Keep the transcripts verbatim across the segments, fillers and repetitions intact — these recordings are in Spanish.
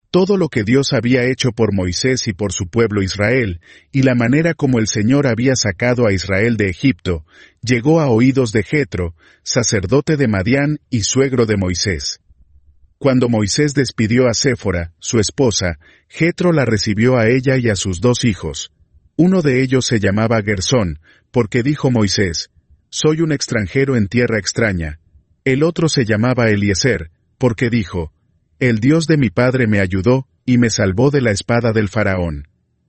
todo lo que Dios había hecho por Moisés y por su pueblo Israel, y la manera como el Señor había sacado a Israel de Egipto, llegó a oídos de Jetro, sacerdote de Madián y suegro de Moisés. Cuando Moisés despidió a Séfora, su esposa, Jetro la recibió a ella y a sus dos hijos. Uno de ellos se llamaba Gersón, porque dijo Moisés, «Soy un extranjero en tierra extraña». El otro se llamaba Eliezer, porque dijo, «El Dios de mi padre me ayudó y me salvó de la espada del faraón».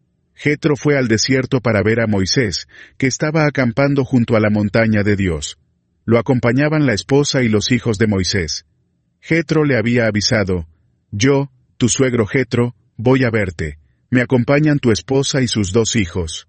Jetro fue al desierto para ver a Moisés, que estaba acampando junto a la montaña de Dios. Lo acompañaban la esposa y los hijos de Moisés. Jetro le había avisado, «Yo, tu suegro Jetro, voy a verte. Me acompañan tu esposa y sus dos hijos».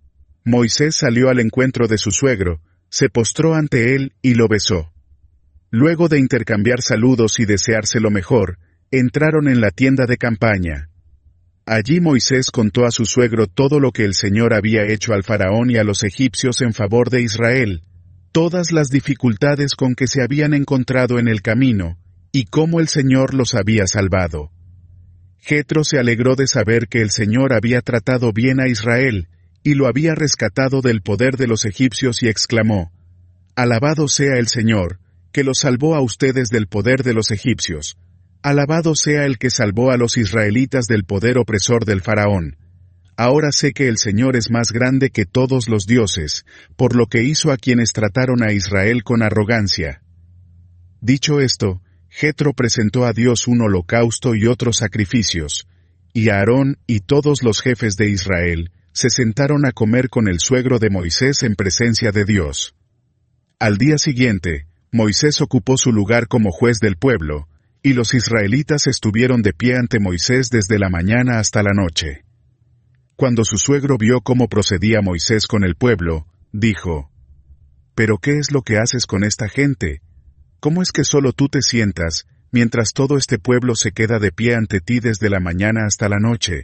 Moisés salió al encuentro de su suegro, se postró ante él y lo besó. Luego de intercambiar saludos y desearse lo mejor, entraron en la tienda de campaña. Allí Moisés contó a su suegro todo lo que el Señor había hecho al faraón y a los egipcios en favor de Israel, todas las dificultades con que se habían encontrado en el camino, y cómo el Señor los había salvado. Jetro se alegró de saber que el Señor había tratado bien a Israel, y lo había rescatado del poder de los egipcios y exclamó, «Alabado sea el Señor, que los salvó a ustedes del poder de los egipcios. Alabado sea el que salvó a los israelitas del poder opresor del faraón. Ahora sé que el Señor es más grande que todos los dioses, por lo que hizo a quienes trataron a Israel con arrogancia». Dicho esto, Jetro presentó a Dios un holocausto y otros sacrificios, y Aarón y todos los jefes de Israel se sentaron a comer con el suegro de Moisés en presencia de Dios. Al día siguiente, Moisés ocupó su lugar como juez del pueblo, y los israelitas estuvieron de pie ante Moisés desde la mañana hasta la noche. Cuando su suegro vio cómo procedía Moisés con el pueblo, dijo, «¿Pero qué es lo que haces con esta gente? ¿Cómo es que solo tú te sientas, mientras todo este pueblo se queda de pie ante ti desde la mañana hasta la noche?»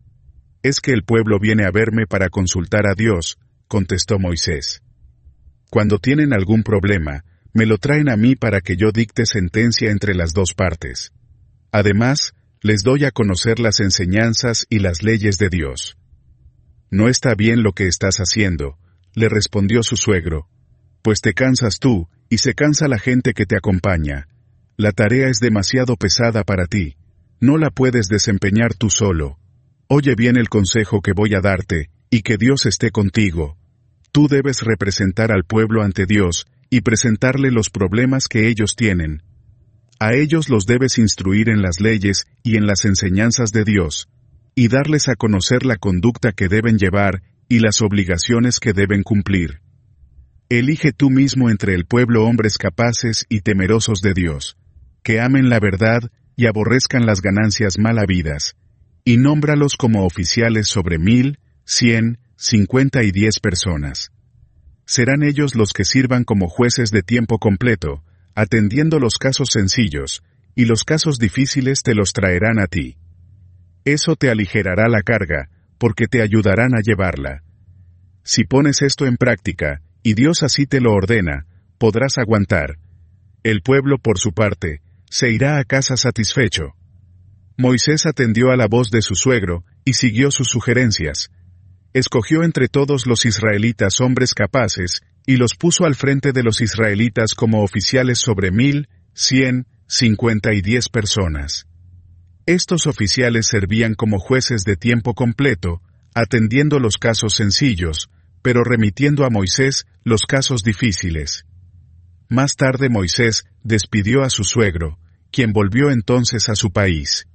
«Es que el pueblo viene a verme para consultar a Dios», contestó Moisés. «Cuando tienen algún problema, me lo traen a mí para que yo dicte sentencia entre las dos partes. Además, les doy a conocer las enseñanzas y las leyes de Dios». «No está bien lo que estás haciendo», le respondió su suegro, «pues te cansas tú, y se cansa la gente que te acompaña. La tarea es demasiado pesada para ti. No la puedes desempeñar tú solo. Oye bien el consejo que voy a darte, y que Dios esté contigo. Tú debes representar al pueblo ante Dios, y presentarle los problemas que ellos tienen. A ellos los debes instruir en las leyes y en las enseñanzas de Dios, y darles a conocer la conducta que deben llevar y las obligaciones que deben cumplir. Elige tú mismo entre el pueblo hombres capaces y temerosos de Dios, que amen la verdad y aborrezcan las ganancias mal habidas, y nómbralos como oficiales sobre mil, cien, cincuenta y diez personas. Serán ellos los que sirvan como jueces de tiempo completo, atendiendo los casos sencillos, y los casos difíciles te los traerán a ti. Eso te aligerará la carga, porque te ayudarán a llevarla. Si pones esto en práctica, y Dios así te lo ordena, podrás aguantar. El pueblo, por su parte, se irá a casa satisfecho. Moisés atendió a la voz de su suegro, y siguió sus sugerencias. Escogió entre todos los israelitas hombres capaces, y los puso al frente de los israelitas como oficiales sobre mil, cien, cincuenta y diez personas. Estos oficiales servían como jueces de tiempo completo, atendiendo los casos sencillos, pero remitiendo a Moisés los casos difíciles. Más tarde Moisés despidió a su suegro, quien volvió entonces a su país.